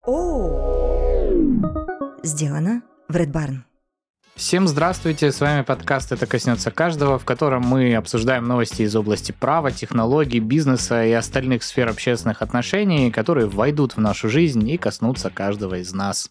Сделано в Red Barn. Всем здравствуйте, с вами подкаст «Это коснется каждого», в котором мы обсуждаем новости из области права, технологий, бизнеса и остальных сфер общественных отношений, которые войдут в нашу жизнь и коснутся каждого из нас.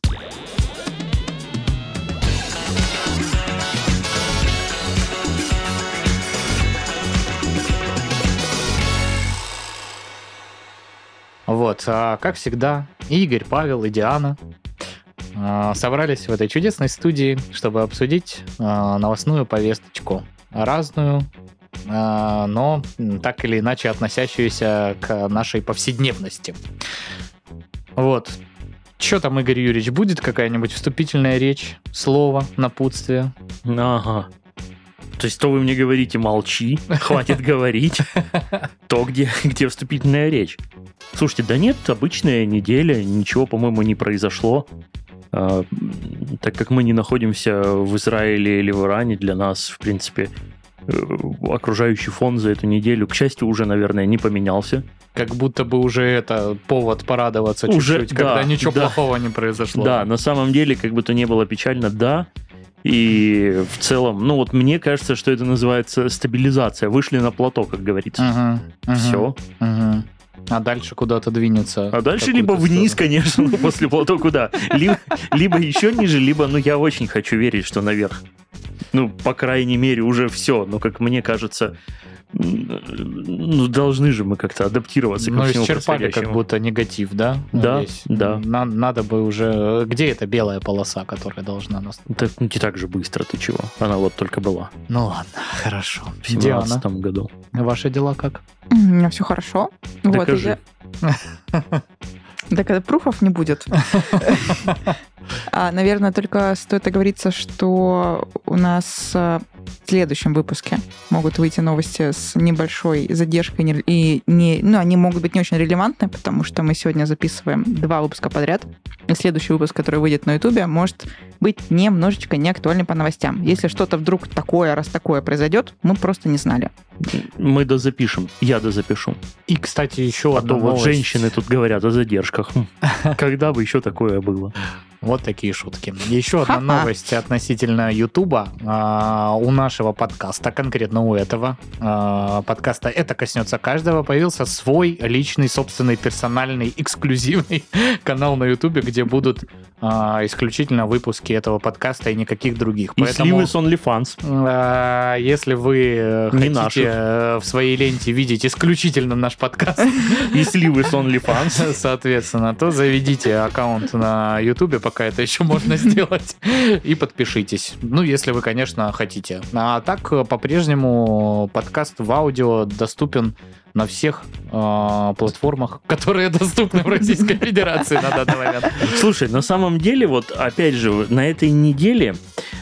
Вот, как всегда, Игорь, Павел и Диана собрались в этой чудесной студии, чтобы обсудить новостную повесточку. Разную, но так или иначе относящуюся к нашей повседневности. Вот. Что там, Игорь Юрьевич, будет какая-нибудь вступительная речь, слово, напутствие? Ага. То есть, то вы мне говорите, молчи, хватит говорить, то где вступительная речь. Слушайте, да нет, обычная неделя, ничего, по-моему, не произошло. Так как мы не находимся в Израиле или в Иране, для нас, в принципе, окружающий фон за эту неделю, к счастью, уже, наверное, не поменялся. Как будто бы уже это повод порадоваться уже, чуть-чуть, когда ничего плохого не произошло. Да, на самом деле, как бы то ни было печально, да. И в целом, ну вот мне кажется, что это называется стабилизация. Вышли на плато, как говорится. Все. А дальше куда-то двинется. А дальше либо вниз, конечно, после плато куда. Либо еще ниже, либо, я очень хочу верить, что наверх. По крайней мере, уже все. Но, как мне кажется, должны же мы как-то адаптироваться ко всему исчерпали как будто негатив, да? Да. Надо бы уже... Где эта белая полоса, которая должна нас... Не так же быстро, ты чего? Она вот только была. Ну ладно, хорошо. В 2017 году. Ваши дела как? У меня все хорошо. Докажи. Да когда пруфов не будет. Наверное, только стоит оговориться, что у нас в следующем выпуске могут выйти новости с небольшой задержкой, и они могут быть не очень релевантны, потому что мы сегодня записываем 2 выпуска подряд, и следующий выпуск, который выйдет на Ютубе, может быть немножечко не актуальный по новостям. Если что-то вдруг раз такое произойдет, мы просто не знали. Мы дозапишем. Я дозапишу. И, кстати, еще одна новость. Вот женщины тут говорят о задержках. Когда бы еще такое было? Вот такие шутки. Еще одна новость относительно Ютуба. У нашего подкаста, конкретно у этого подкаста «Это коснется каждого», появился свой личный, собственный, персональный, эксклюзивный канал на Ютубе, где будут исключительно выпуски этого подкаста и никаких других. И сливы с OnlyFans. Если вы хотите в своей ленте видеть исключительно наш подкаст и сливы с OnlyFans, соответственно, то заведите аккаунт на Ютубе, пока это еще можно сделать, и подпишитесь. Если вы, конечно, хотите. А так, по-прежнему подкаст в аудио доступен на всех платформах, которые доступны в Российской Федерации на данный момент. Слушай, на самом деле, вот опять же, на этой неделе,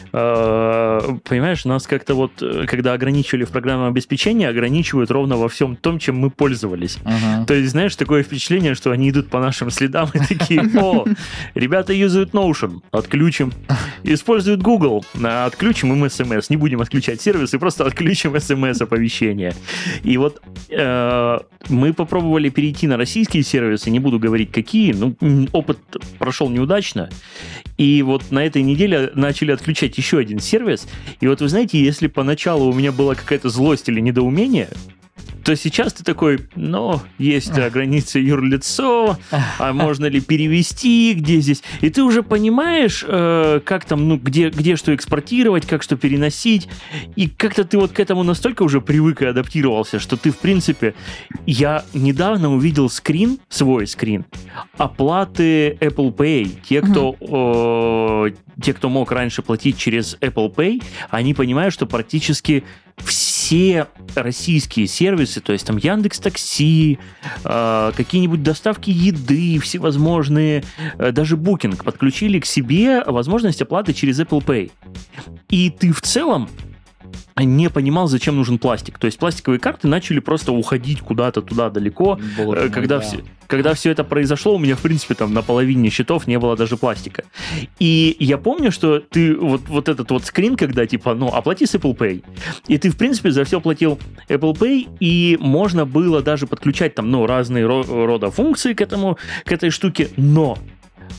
понимаешь, нас как-то когда ограничивали в программном обеспечении, ограничивают ровно во всем том, чем мы пользовались. То есть, знаешь, такое впечатление, что они идут по нашим следам и такие: ребята юзают Notion, отключим. Используют Google, отключим им SMS. Не будем отключать сервисы, просто отключим SMS-оповещения. И вот мы попробовали перейти на российские сервисы, не буду говорить какие, опыт прошел неудачно. И вот на этой неделе начали отключать еще один сервис. И вот вы знаете, если поначалу у меня была какая-то злость или недоумение, то сейчас ты такой: есть границы юрлицо, а можно ли перевести, где здесь? И ты уже понимаешь, как там, где что экспортировать, как что переносить. И как-то ты вот к этому настолько уже привык и адаптировался, что ты, в принципе... Я недавно увидел свой скрин оплаты Apple Pay. Те, кто мог раньше платить через Apple Pay, они понимают, что практически все российские сервисы, то есть там Яндекс.Такси, какие-нибудь доставки еды, всевозможные, даже Booking, подключили к себе возможность оплаты через Apple Pay. И ты в целом не понимал, зачем нужен пластик. То есть пластиковые карты начали просто уходить куда-то туда далеко. Когда все это произошло, у меня, в принципе, там на половине счетов не было даже пластика. И я помню, что ты вот этот вот скрин, когда типа, оплати с Apple Pay. И ты, в принципе, за все платил Apple Pay, и можно было даже подключать там, разные рода функции к этой штуке, но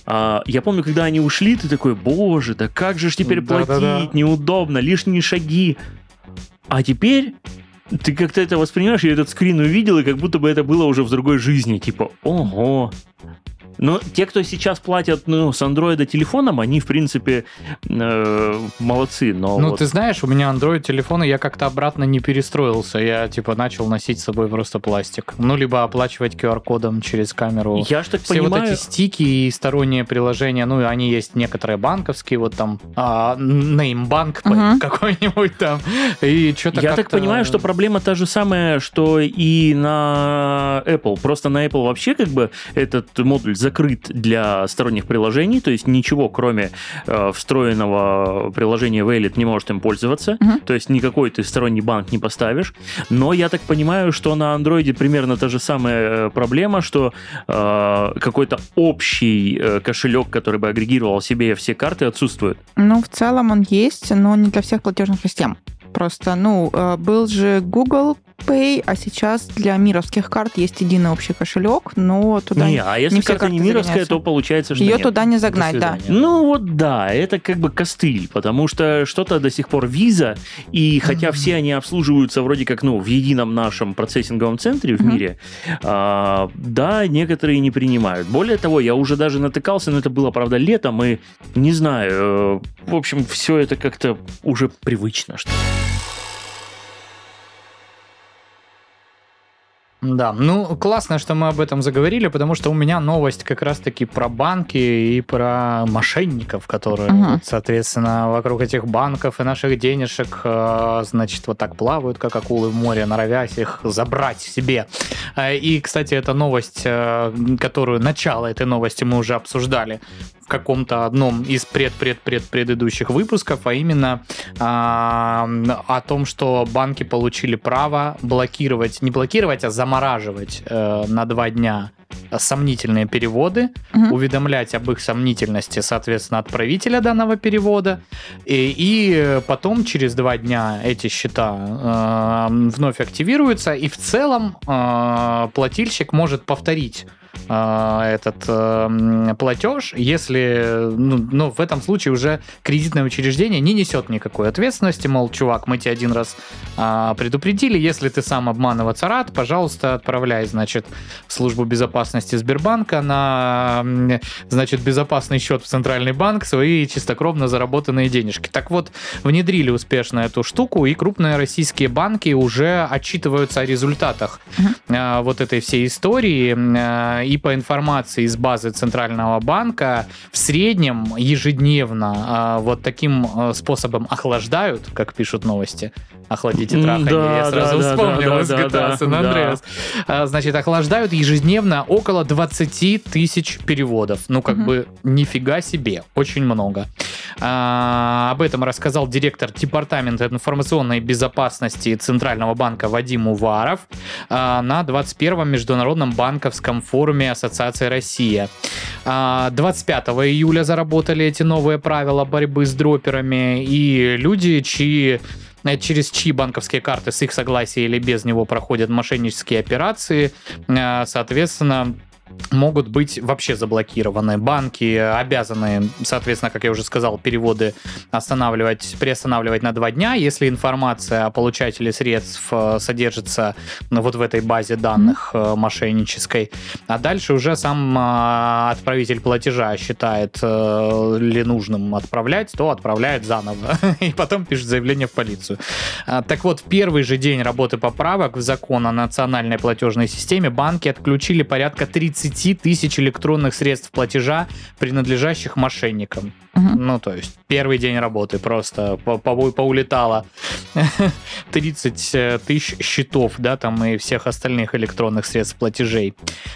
Я помню, когда они ушли, ты такой, боже, да как же ж теперь платить, неудобно, лишние шаги. А теперь ты как-то это воспринимаешь, я этот скрин увидел, и как будто бы это было уже в другой жизни. Типа, ого. Но те, кто сейчас платят с андроида телефоном, они, в принципе, молодцы. Но ты знаешь, у меня андроид телефон, и я как-то обратно не перестроился. Я, начал носить с собой просто пластик. Ну, либо оплачивать QR-кодом через камеру. Я ж так все понимаю... вот эти стики и сторонние приложения, они есть некоторые банковские, вот там, Name-банк какой-нибудь там, и что-то Я так понимаю, что проблема та же самая, что и на Apple. Просто на Apple вообще как бы этот модуль закрыт для сторонних приложений, то есть ничего, кроме встроенного приложения Wallet, не может им пользоваться, то есть никакой ты сторонний банк не поставишь. Но я так понимаю, что на Android примерно та же самая проблема, что какой-то общий кошелек, который бы агрегировал себе все карты, отсутствует. В целом он есть, но не для всех платежных систем. Просто, был же Google Pay, а сейчас для мировских карт есть единый общий кошелек, но туда а если не все карта не мировская, то получается, что ее нет. туда не загнать, да. Это как бы костыль, потому что что-то до сих пор Visa, и хотя все они обслуживаются вроде как, в едином нашем процессинговом центре в мире, некоторые не принимают. Более того, я уже даже натыкался, но это было, правда, летом, и не знаю, в общем, все это как-то уже привычно, что ли. Да, классно, что мы об этом заговорили, потому что у меня новость как раз-таки про банки и про мошенников, которые, соответственно, вокруг этих банков и наших денежек, вот так плавают, как акулы в море, норовясь их забрать себе. И, кстати, эта новость, начало этой новости мы уже обсуждали в каком-то одном из предыдущих выпусков, а именно о том, что банки получили право не блокировать, а замораживать на 2 дня сомнительные переводы, уведомлять об их сомнительности, соответственно, отправителя данного перевода, и потом через 2 дня эти счета вновь активируются, и в целом плательщик может повторить этот платеж, если в этом случае уже кредитное учреждение не несет никакой ответственности, мол, чувак, мы тебя 1 раз предупредили, если ты сам обманываться рад, пожалуйста, отправляй, в службу безопасности Сбербанка на, безопасный счет в Центральный банк свои чистокровно заработанные денежки. Так вот, внедрили успешно эту штуку, и крупные российские банки уже отчитываются о результатах вот этой всей истории. И по информации из базы Центрального банка в среднем ежедневно вот таким способом охлаждают, как пишут новости. Охладите траханье, я сразу вспомнил из GTA San Andreas. Охлаждают ежедневно около 20 тысяч переводов. Нифига себе, очень много. Об этом рассказал директор департамента информационной безопасности Центрального банка Вадим Уваров на 21-м международном банковском форуме Ассоциации Россия. 25 июля заработали эти новые правила борьбы с дроперами, и люди, через чьи банковские карты с их согласия или без него проходят мошеннические операции, соответственно, могут быть вообще заблокированы. Банки обязаны, соответственно, как я уже сказал, переводы приостанавливать на 2 дня, если информация о получателе средств содержится вот в этой базе данных мошеннической. А дальше уже сам отправитель платежа считает ли нужным отправлять, то отправляет заново. И потом пишет заявление в полицию. Так вот, в первый же день работы поправок в закон о национальной платежной системе банки отключили порядка 30 тысяч электронных средств платежа, принадлежащих мошенникам. То есть первый день работы просто поулетало 30 тысяч счетов, и всех остальных электронных средств платежей.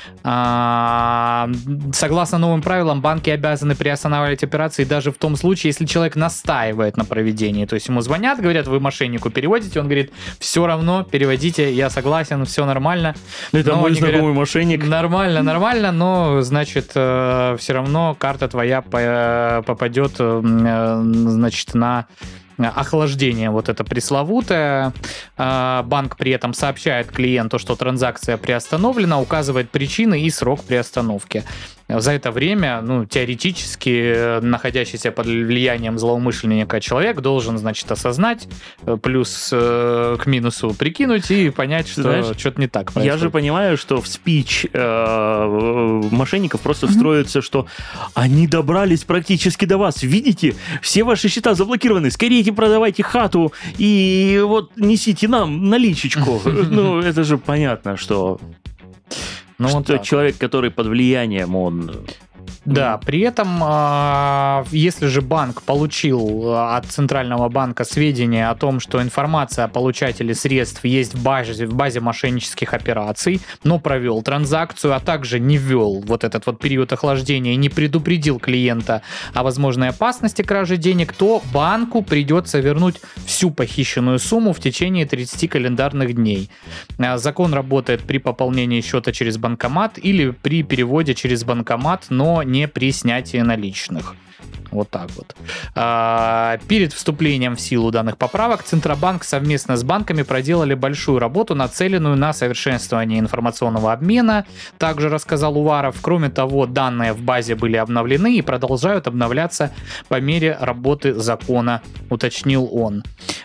Согласно новым правилам, банки обязаны приостанавливать операции даже в том случае, если человек настаивает на проведении. То есть ему звонят, говорят, вы мошеннику переводите, он говорит, все равно переводите, я согласен, все нормально. Это мой знакомый мошенник. Нормально, но, все равно карта твоя попадет, на охлаждение вот это пресловутое. Банк при этом сообщает клиенту, что транзакция приостановлена, указывает причины и срок приостановки. за это время, теоретически, находящийся под влиянием злоумышленника человек должен, значит, осознать, плюс к минусу прикинуть и понять, что что-то не так происходит. Я же понимаю, что в спич мошенников просто встроится, что они добрались практически до вас. Видите, все ваши счета заблокированы. Скорее продавайте хату и вот несите нам наличечку. Это же понятно, что человек, который под влиянием, он... Да, при этом, если же банк получил от Центрального банка сведения о том, что информация о получателе средств есть в базе мошеннических операций, но провел транзакцию, а также не ввел вот этот вот период охлаждения и не предупредил клиента о возможной опасности кражи денег, то банку придется вернуть всю похищенную сумму в течение 30 календарных дней. Закон работает при пополнении счета через банкомат или при переводе через банкомат, но не при снятии наличных. Вот так вот. Перед вступлением в силу данных поправок Центробанк совместно с банками проделали большую работу, нацеленную на совершенствование информационного обмена, также рассказал Уваров. Кроме того, данные в базе были обновлены и продолжают обновляться по мере работы закона, уточнил он.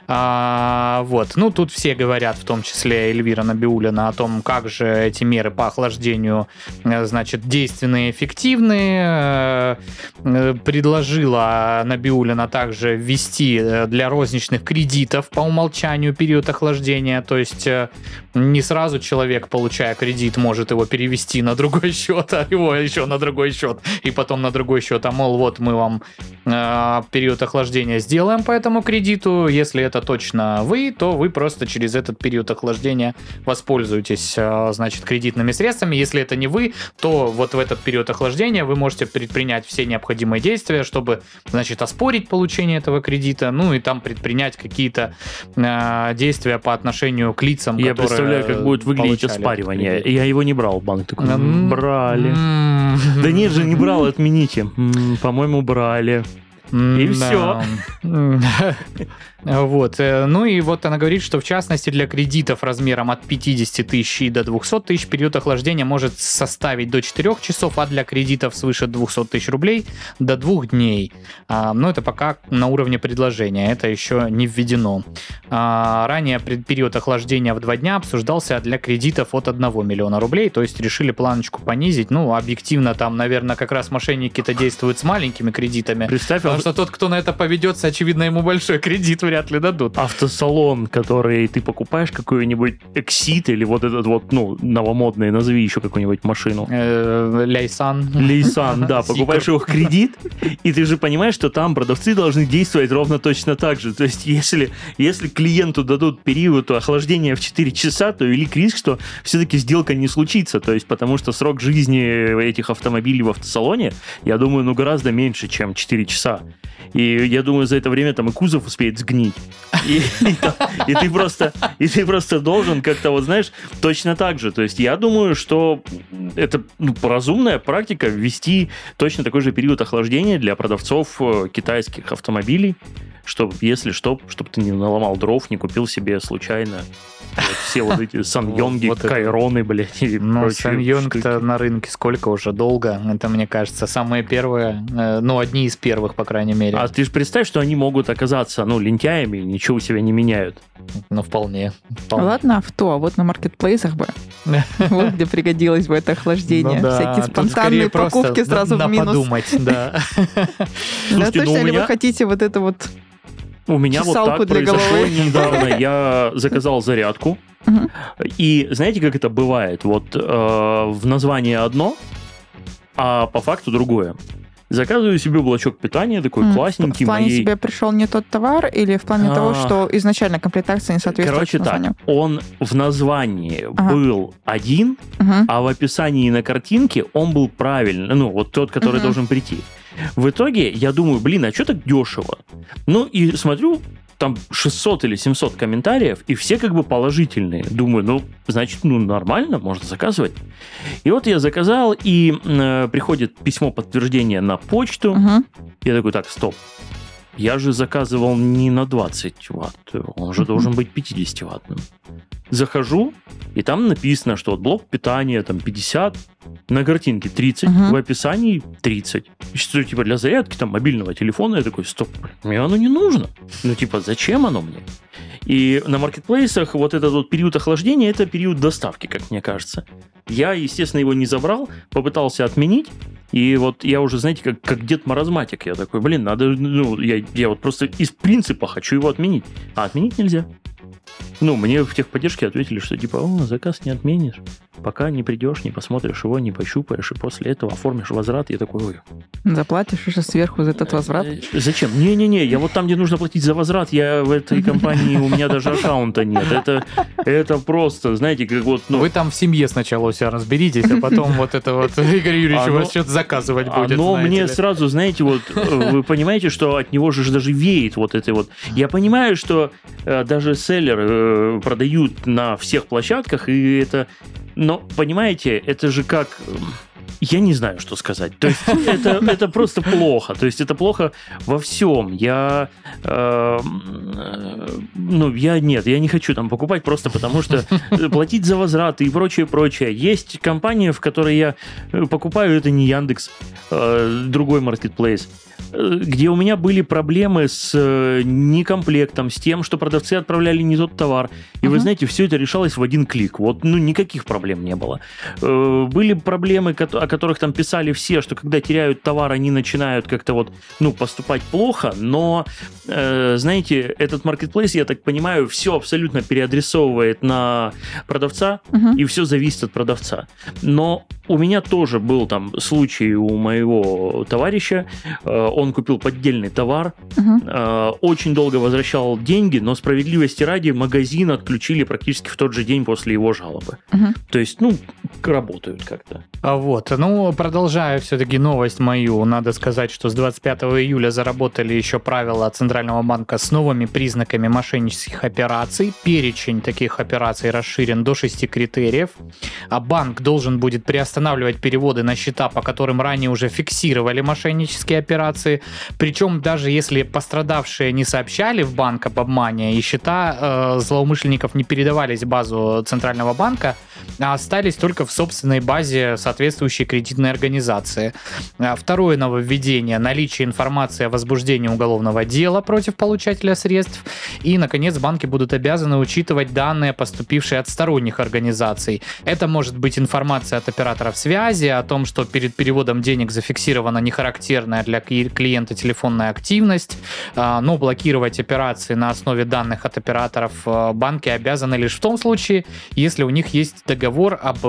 Тут все говорят, в том числе Эльвира Набиуллина, о том, как же эти меры по охлаждению, значит, действенные и эффективные. Предложила Набиуллина также ввести для розничных кредитов по умолчанию период охлаждения, то есть не сразу человек, получая кредит, может его перевести на другой счет, а его еще на другой счет, и потом на другой счет, мол, вот мы вам период охлаждения сделаем по этому кредиту, если это точно вы, то вы просто через этот период охлаждения воспользуетесь, значит, кредитными средствами, если это не вы, то вот в этот период охлаждения вы можете предпринять все необходимые действия, чтобы, значит, оспорить получение этого кредита, и там предпринять какие-то действия по отношению к лицам, которые представляю, как будет выглядеть оспаривание. Я его не брал, банк такой, брали. Да нет же, не брал, отмените. По-моему, брали. И все. Вот. И вот она говорит, что в частности для кредитов размером от 50 тысяч и до 200 тысяч период охлаждения может составить до 4 часов, а для кредитов свыше 200 тысяч рублей до 2 дней. Но это пока на уровне предложения, это еще не введено. Ранее период охлаждения в 2 дня обсуждался для кредитов от 1 миллиона рублей, то есть решили планочку понизить. Объективно там, наверное, как раз мошенники-то действуют с маленькими кредитами. Представь, потому что тот, кто на это поведется, очевидно, ему большой кредит вряд ли дадут. Автосалон, который ты покупаешь какой-нибудь Exit или вот этот вот, новомодный, назови еще какую-нибудь машину. Ляйсан. Ляйсан, да, покупаешь его в кредит, и ты же понимаешь, что там продавцы должны действовать ровно точно так же. То есть, если клиенту дадут период охлаждения в 4 часа, то велик риск, что все-таки сделка не случится. То есть, потому что срок жизни этих автомобилей в автосалоне, я думаю, гораздо меньше, чем 4 часа. И я думаю, за это время там и кузов успеет сгнить. И ты просто должен как-то, вот знаешь, точно так же. То есть я думаю, что это разумная практика ввести точно такой же период охлаждения для продавцов китайских автомобилей, чтобы, если что, чтобы ты не наломал дров, не купил себе случайно все вот эти Саньонги, Кайроны, блядь, и прочие Саньонг-то на рынке сколько уже, долго. Это, мне кажется, самые первые, одни из первых, по крайней мере. А ты же представь, что они могут оказаться, лентяями, ничего у себя не меняют. Вполне. Ладно, авто, а вот на маркетплейсах бы. Вот где пригодилось бы это охлаждение. Всякие спонтанные покупки сразу в минус. Подумать, да. Точно ли вы хотите вот это вот у меня вот так произошло недавно. Я заказал зарядку. И знаете, как это бывает? Вот в названии одно, а по факту другое. Заказываю себе блочок питания, такой классненький. В плане себе пришел не тот товар или в плане того, что изначально комплектация не соответствует названию? Так, он в названии был один, а в описании на картинке он был правильный. Вот тот, который должен прийти. В итоге я думаю, а что так дешево? И смотрю, там 600 или 700 комментариев, и все как бы положительные. Думаю, значит, нормально, можно заказывать. И вот я заказал, и приходит письмо подтверждения на почту. Я такой, так, стоп. Я же заказывал не на 20 ватт, он же должен быть 50-ваттным. захожу, и там написано, что вот блок питания там 50, на картинке 30, в описании 30. Что, типа, для зарядки там мобильного телефона я такой, стоп, мне оно не нужно. Ну, типа, зачем оно мне? И на маркетплейсах вот этот вот период охлаждения, это период доставки, как мне кажется. Я, естественно, его не забрал, попытался отменить, и вот я уже, знаете, как дед-маразматик. Я такой, блин, надо, ну, я вот просто из принципа хочу его отменить. А отменить нельзя. Ну, мне в техподдержке ответили, что типа, заказ не отменишь, пока не придешь, не посмотришь его, не пощупаешь, и после этого оформишь возврат. Я такой, ой. Заплатишь еще сверху за этот возврат? Зачем? Не-не-не, я вот там, где нужно платить за возврат, я в этой компании, у меня даже аккаунта нет. Это просто, знаете, как вот... Вы там в семье сначала у себя разберитесь, а потом вот это вот Игорь Юрьевич у вас что-то заказывать будет. Оно мне сразу, знаете, вот вы понимаете, что от него же даже веет вот это вот. Я понимаю, что даже селлеры продают на всех площадках, и это... Но, понимаете, это же как... Я не знаю, что сказать. То есть это просто плохо. То есть это плохо во всем. Я не хочу там покупать просто потому, что платить за возвраты и прочее. Есть компания, в которой я покупаю, это не Яндекс, другой маркетплейс, где у меня были проблемы с некомплектом, с тем, что продавцы отправляли не тот товар. И вы знаете, все это решалось в один клик. Вот, никаких проблем не было. Были проблемы, о которых там писали все, что когда теряют товар, они начинают как-то вот, поступать плохо. Но, знаете, этот маркетплейс, я так понимаю, все абсолютно переадресовывает на продавца, и все зависит от продавца. Но у меня тоже был там случай у моего товарища. Он купил поддельный товар, очень долго возвращал деньги, но справедливости ради магазин отключили практически в тот же день после его жалобы. То есть, работают как-то. Продолжая все-таки новость мою, надо сказать, что с 25 июля заработали еще правила Центрального банка с новыми признаками мошеннических операций. Перечень таких операций расширен до 6 критериев. А банк должен будет приостанавливать переводы на счета, по которым ранее уже фиксировали мошеннические операции. Причем даже если пострадавшие не сообщали в банк об обмане и счета злоумышленников не передавались в базу Центрального банка, а остались только в собственной базе соответствующей кредитной организации. Второе нововведение – наличие информации о возбуждении уголовного дела против получателя средств. И, наконец, банки будут обязаны учитывать данные, поступившие от сторонних организаций. Это может быть информация от операторов связи о том, что перед переводом денег зафиксирована нехарактерная для клиента телефонная активность, но блокировать операции на основе данных от операторов банки обязаны лишь в том случае, если у них есть договор об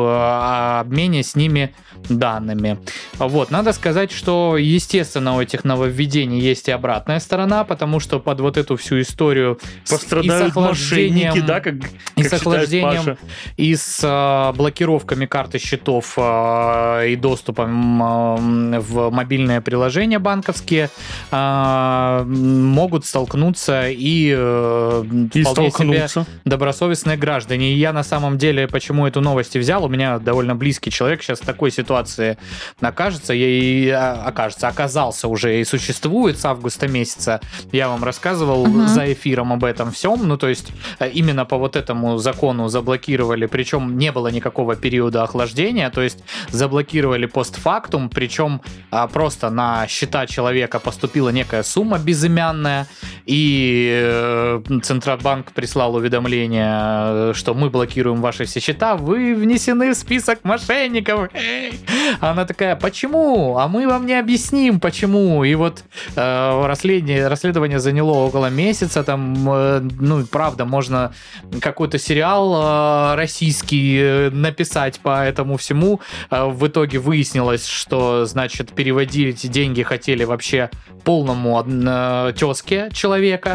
обмене с ними данными. Надо сказать, что, естественно, у этих нововведений есть и обратная сторона, потому что под вот эту всю историю пострадают мошенники, да, как с охлаждением и с блокировками карты счетов и доступом в мобильное приложение банковские могут столкнуться и вполне себе добросовестные граждане. И я на самом деле, почему эту новость взял, у меня довольно близкий человек сейчас в такой ситуации оказался уже и существует с августа месяца. Я вам рассказывал за эфиром об этом всем. То есть именно по вот этому закону заблокировали, причем не было никакого периода охлаждения, то есть заблокировали постфактум, причем просто на счета человека поступила некая сумма безымянная, и Центробанк прислал уведомление, что мы блокируем ваши все счета, вы внесены в список мошенников. Она такая, почему? А мы вам не объясним, почему. И вот расследование заняло около месяца, там, правда, можно какой-то сериал российский написать по этому всему. В итоге выяснилось, что, значит, переводили эти деньги хотели вообще полному тезке человека,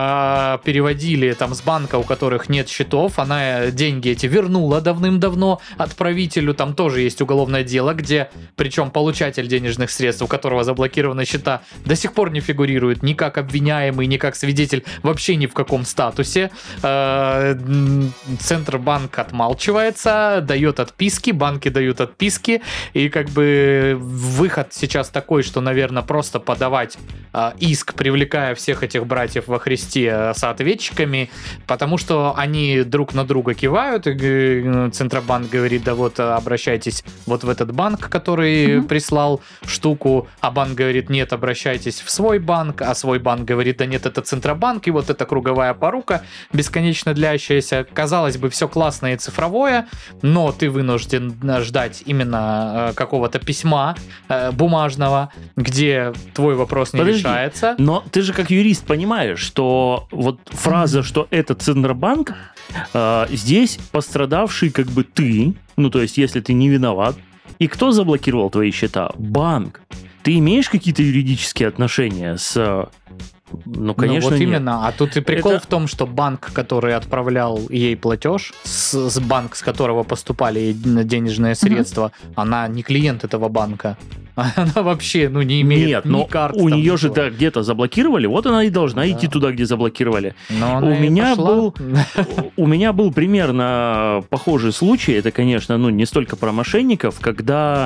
переводили там с банка, у которых нет счетов, она деньги эти вернула давным-давно, отправителю там тоже есть уголовное дело, где, причем получатель денежных средств, у которого заблокированы счета, до сих пор не фигурирует ни как обвиняемый, ни как свидетель, вообще ни в каком статусе. Центробанк отмалчивается, дает отписки, банки дают отписки, и как бы выход сейчас такой, что, наверное, просто подавать иск, привлекая всех этих братьев во Христе с ответчиками, потому что они друг на друга кивают, и Центробанк говорит, да вот обращайтесь вот в этот банк, который прислал штуку, а банк говорит, нет, обращайтесь в свой банк, а свой банк говорит, да нет, это Центробанк, и вот эта круговая порука, бесконечно длящаяся. Казалось бы, все классное и цифровое, но ты вынужден ждать именно какого-то письма бумажного, где твой вопрос не решается. Но ты же как юрист понимаешь, что вот фраза, что это Центробанк, здесь пострадавший как бы ты, ну то есть если ты не виноват, и кто заблокировал твои счета? Банк. Ты имеешь какие-то юридические отношения с... Ну, конечно, вот нет. именно. А тут и прикол в том, что банк, который отправлял ей платеж, с банк, с которого поступали ей денежные средства, она не клиент этого банка. Она вообще, не имеет ни карт. У нее же где-то заблокировали, вот она и должна идти туда, где заблокировали. У меня был примерно похожий случай, это, конечно, не столько про мошенников, когда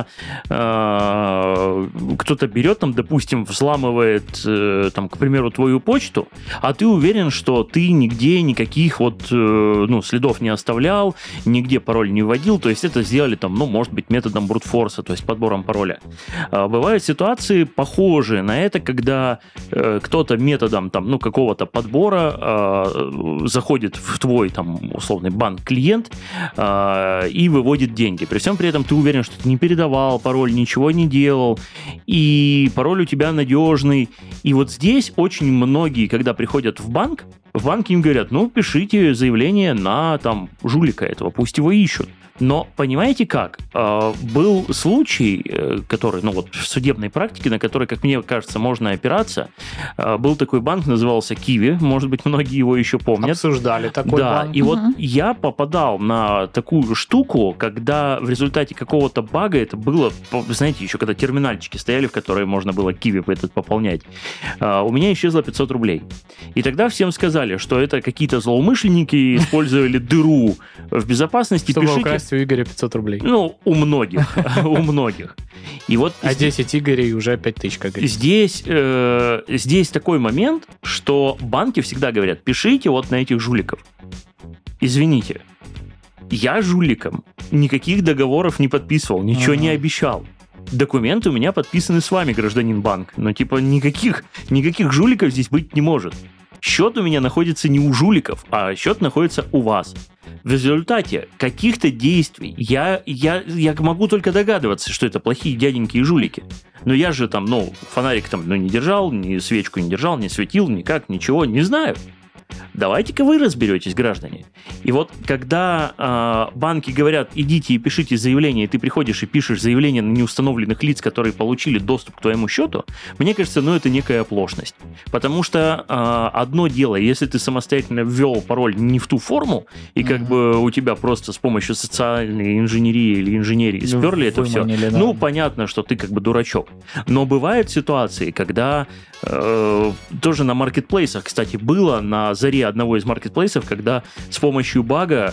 кто-то берет, там, допустим, взламывает, там, к примеру, твою почту, а ты уверен, что ты нигде никаких следов не оставлял, нигде пароль не вводил, то есть это сделали там, может быть, методом брутфорса, то есть подбором пароля. Бывают ситуации похожие на это, когда кто-то методом там, какого-то подбора заходит в твой там, условный банк-клиент и выводит деньги. При всем при этом ты уверен, что ты не передавал пароль, ничего не делал, и пароль у тебя надежный. И вот здесь очень многие, когда приходят в банк им говорят, пишите заявление на там жулика этого, пусть его ищут. Но понимаете как? Был случай, который, в судебной практике, на который, как мне кажется, можно опираться. Был такой банк, назывался Киви, может быть, многие его еще помнят. Обсуждали такой банк. И вот я попадал на такую штуку, когда в результате какого-то бага, это было, знаете, еще когда терминальчики стояли, в которые можно было Киви этот пополнять, у меня исчезло 500 рублей. И тогда всем сказали, что это какие-то злоумышленники использовали дыру в безопасности. Чтобы украсть у Игоря 500 рублей. У многих. И вот а 10 Игорей уже 5000, как говорится. Здесь такой момент, что банки всегда говорят, пишите вот на этих жуликов. Извините, я жуликом никаких договоров не подписывал, ничего не обещал. Документы у меня подписаны с вами, гражданин банк. Но никаких жуликов здесь быть не может. Счет у меня находится не у жуликов, а счет находится у вас. В результате каких-то действий я могу только догадываться, что это плохие дяденьки и жулики. Но я же там, фонарик там, не держал, ни свечку не держал, не светил, никак, ничего, не знаю. Давайте-ка вы разберетесь, граждане. И вот когда банки говорят, идите и пишите заявление, и ты приходишь и пишешь заявление на неустановленных лиц, которые получили доступ к твоему счету, мне кажется, это некая оплошность. Потому что одно дело, если ты самостоятельно ввел пароль не в ту форму, и как бы у тебя просто с помощью социальной инженерии или инженерии сперли это все, да. Понятно, что ты как бы дурачок. Но бывают ситуации, когда тоже на маркетплейсах, кстати, было на заре одного из маркетплейсов, когда с помощью бага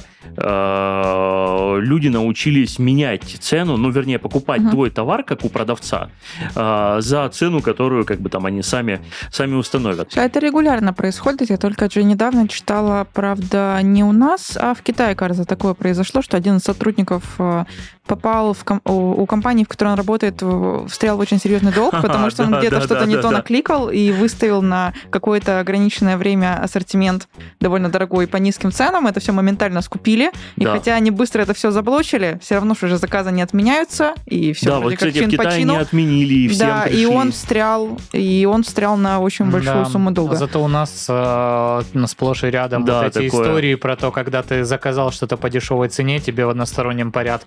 люди научились менять цену, покупать твой товар, как у продавца, за цену, которую как бы там они сами установят. Это регулярно происходит. Я только же недавно читала, правда, не у нас, а в Китае, кажется, такое произошло, что один из сотрудников попал у компании, в которой он работает, встрял в очень серьезный долг, потому что он где-то что-то не то накликал и выставил на какое-то ограниченное время ассортимент довольно дорогой по низким ценам. Это все моментально скупили. И хотя они быстро это все заблочили, все равно что же заказы не отменяются. И все да, вроде вот, кстати, как чин в по Китае чину. не отменили, и всем пришли. И он встрял на очень большую сумму долга. Зато у нас сплошь и рядом эти истории про то, когда ты заказал что-то по дешевой цене, тебе в одностороннем порядке отменяют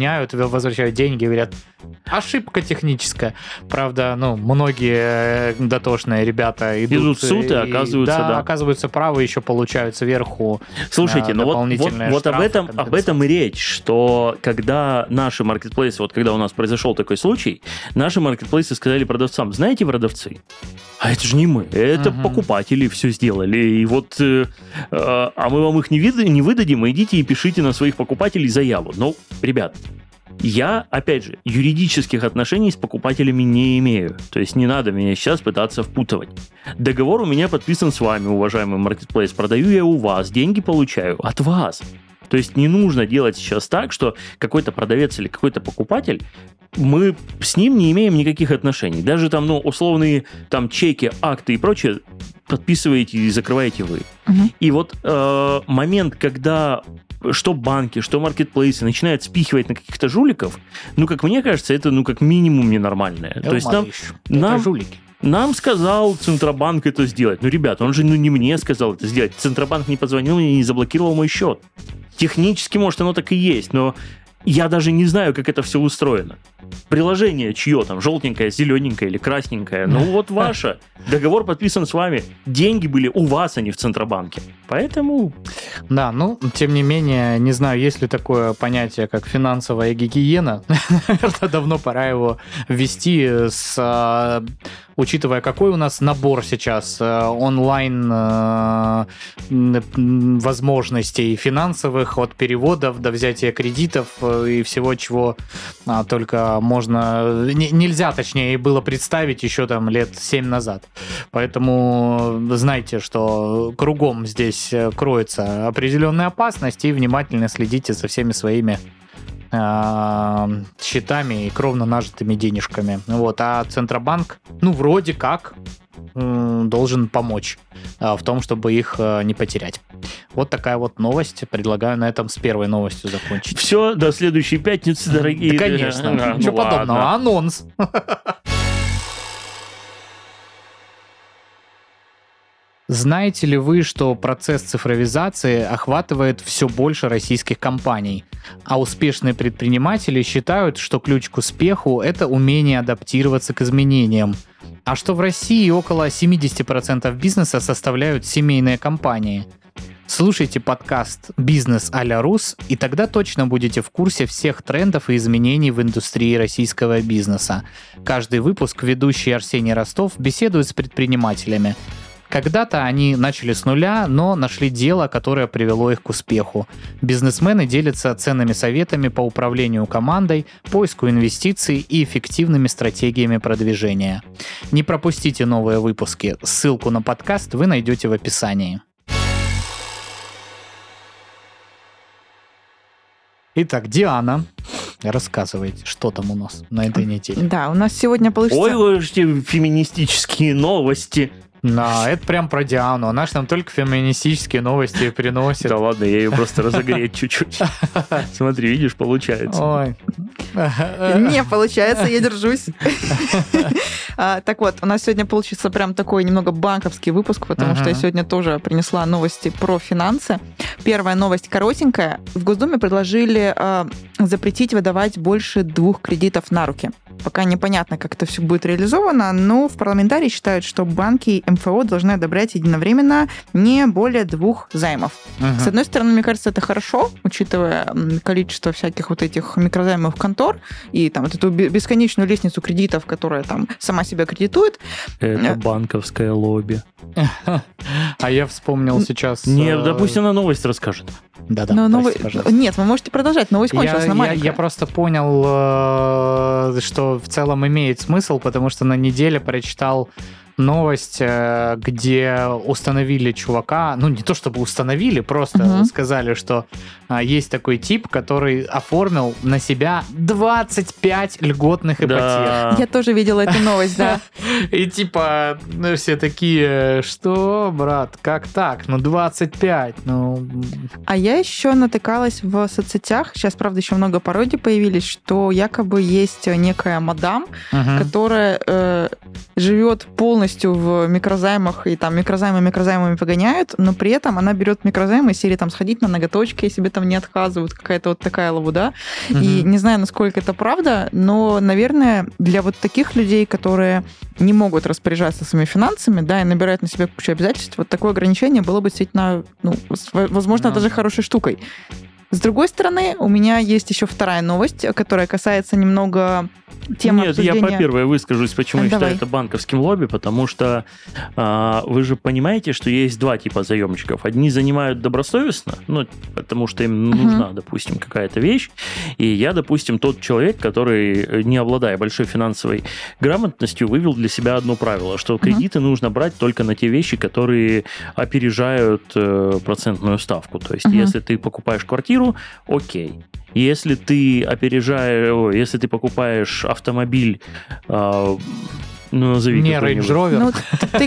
извиняют, возвращают деньги, говорят, ошибка техническая. Правда, многие дотошные ребята идут в суд и оказываются правы, еще получают сверху. Слушайте, вот об этом и речь, что когда наши маркетплейсы, когда у нас произошел такой случай, наши маркетплейсы сказали продавцам, знаете, продавцы, а это же не мы, это покупатели все сделали, и а мы вам их не выдадим, идите и пишите на своих покупателей заяву. Ребят, я, опять же, юридических отношений с покупателями не имею. То есть не надо меня сейчас пытаться впутывать. Договор у меня подписан с вами, уважаемый маркетплейс. Продаю я у вас, деньги получаю от вас. То есть не нужно делать сейчас так, что какой-то продавец или какой-то покупатель, мы с ним не имеем никаких отношений. Даже там, условные там чеки, акты и прочее подписываете и закрываете вы. И момент, когда что банки, что маркетплейсы начинают спихивать на каких-то жуликов, как мне кажется, это, как минимум ненормальное. То есть нам жулики. Нам сказал Центробанк это сделать. Ребят, он же не мне сказал это сделать. Центробанк не позвонил мне и не заблокировал мой счет. Технически, может, оно так и есть, но я даже не знаю, как это все устроено. Приложение чье там, желтенькое, зелененькое или красненькое, ваше. Договор подписан с вами. Деньги были у вас, а не в Центробанке. Поэтому... Да, тем не менее, не знаю, есть ли такое понятие, как финансовая гигиена. Наверное, давно пора его ввести, учитывая, какой у нас набор сейчас онлайн возможностей финансовых, от переводов до взятия кредитов и всего, чего только можно... Нельзя, точнее, было представить еще там лет 7 назад. Поэтому знайте, что кругом здесь кроется определенная опасность, и внимательно следите за всеми своими счетами и кровно нажитыми денежками. А Центробанк, вроде как, должен помочь в том, чтобы их не потерять. Вот такая новость. Предлагаю на этом с первой новостью закончить. Все, до следующей пятницы, дорогие. Да, конечно. Ничего подобного. Анонс. Знаете ли вы, что процесс цифровизации охватывает все больше российских компаний, а успешные предприниматели считают, что ключ к успеху – это умение адаптироваться к изменениям, а что в России около 70% бизнеса составляют семейные компании? Слушайте подкаст «Бизнес а-ля Рус», и тогда точно будете в курсе всех трендов и изменений в индустрии российского бизнеса. Каждый выпуск ведущий Арсений Ростов беседует с предпринимателями. Когда-то они начали с нуля, но нашли дело, которое привело их к успеху. Бизнесмены делятся ценными советами по управлению командой, поиску инвестиций и эффективными стратегиями продвижения. Не пропустите новые выпуски. Ссылку на подкаст вы найдете в описании. Итак, Диана, рассказывайте, что там у нас на этой неделе. Да, у нас сегодня получится... Ой, эти феминистические новости. Да, это прям про Диану. Она же нам только феминистические новости приносит. Да ладно, я ее просто разогреть чуть-чуть. Смотри, видишь, получается. Ой. Не получается, я держусь. Так вот, у нас сегодня получится прям такой немного банковский выпуск, потому что я сегодня тоже принесла новости про финансы. Первая новость коротенькая. В Госдуме предложили запретить выдавать больше 2 кредитов на руки. Пока непонятно, как это все будет реализовано, но в парламентарии считают, что банки и МФО должны одобрять единовременно не более 2 займов. С одной стороны, мне кажется, это хорошо, учитывая количество всяких вот этих микрозаймовых контор и там вот эту бесконечную лестницу кредитов, которая там сама себя кредитует. Это банковское лобби. А я вспомнил сейчас... Нет, да пусть она новость расскажет. Да-да, пожалуйста. Нет, вы можете продолжать, новость кончилась, она маленькая. Я просто понял, что в целом имеет смысл, потому что на неделе прочитал новость, где установили чувака, не то чтобы установили, просто сказали, что есть такой тип, который оформил на себя 25 льготных ипотек. Да. Я тоже видела эту новость, да. И типа, все такие, что, брат, как так? 25, А я еще натыкалась в соцсетях, сейчас, правда, еще много пародий появились, что якобы есть некая мадам, которая живет полностью полностью в микрозаймах, и там микрозаймами погоняют, но при этом она берет микрозаймы из серии там сходить на ноготочки, если тебе там не отказывают, какая-то вот такая лабуда. И не знаю, насколько это правда, но, наверное, для вот таких людей, которые не могут распоряжаться своими финансами, да, и набирают на себя кучу обязательств, вот такое ограничение было бы действительно, возможно, даже хорошей штукой. С другой стороны, у меня есть еще вторая новость, которая касается немного темы обсуждения. Нет, я по первой выскажусь, почему я считаю это банковским лобби, потому что вы же понимаете, что есть два типа заемщиков. Одни занимают добросовестно, потому что им нужна, допустим, какая-то вещь, и я, допустим, тот человек, который, не обладая большой финансовой грамотностью, вывел для себя одно правило, что кредиты нужно брать только на те вещи, которые опережают процентную ставку. То есть, если ты покупаешь квартиру, окей. Если ты если ты покупаешь автомобиль, назови не Range Rover. Ты